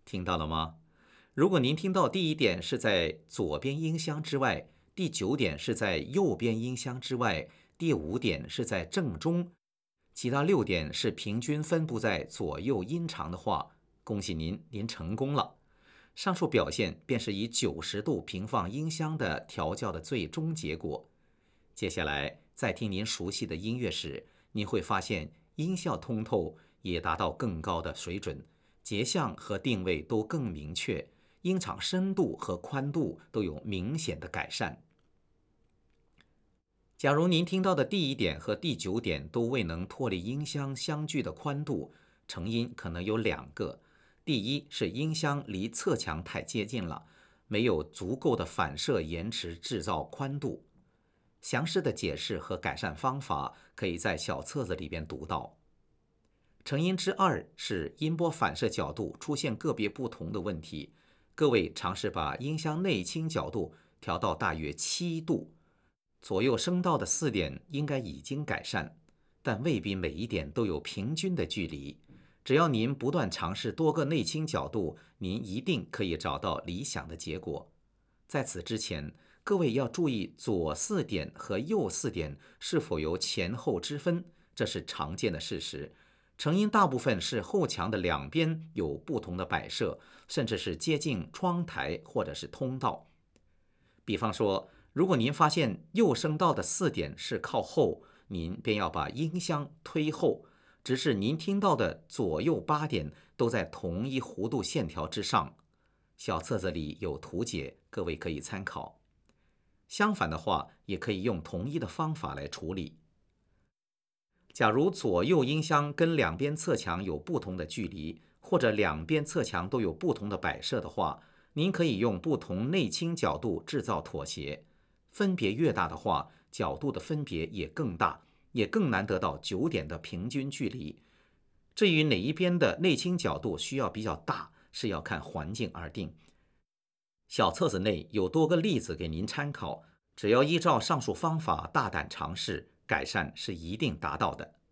听到了吗？如果您听到第一点是在左边音箱之外，第九点是在右边音箱之外，第五点是在正中，其他六点是平均分布在左右音长的话，恭喜您，您成功了。上述表现便是以90度平放音箱的调教的最终结果。接下来再听您熟悉的音乐时，您会发现音效通透，也达到更高的水准，节相和定位都更明确，音场深度和宽度都有明显的改善。假如您听到的第一点和第九点都未能脱离音箱相距的宽度，成因可能有两个。第一是音箱离侧墙太接近了，没有足够的反射延迟制造宽度。详细的解释和改善方法可以在小册子里边读到。成因之二是音波反射角度出现个别不同的问题。各位尝试把音箱内倾角度调到大约7度，左右声道的4点应该已经改善，但未必每一点都有平均的距离。只要您不断尝试多个内倾角度，您一定可以找到理想的结果。在此之前，各位要注意左4点和右4点是否有前后之分，这是常见的事实。成因大部分是后墙的两边有不同的摆设，甚至是接近窗台或者是通道。比方说，如果您发现右声道的4点是靠后，您便要把音箱推后，直至您听到的左右8点都在同一弧度线条之上。小册子里有图解，各位可以参考。相反的话，也可以用同一的方法来处理。假如左右音箱跟两边侧墙有不同的距离，或者两边侧墙都有不同的摆设的话，您可以用不同内倾角度制造妥协。分别越大的话，角度的分别也更大，也更难得到9点的平均距离。至于哪一边的内倾角度需要比较大，是要看环境而定。小册子内有多个例子给您参考，只要依照上述方法大胆尝试，改善是一定达到的。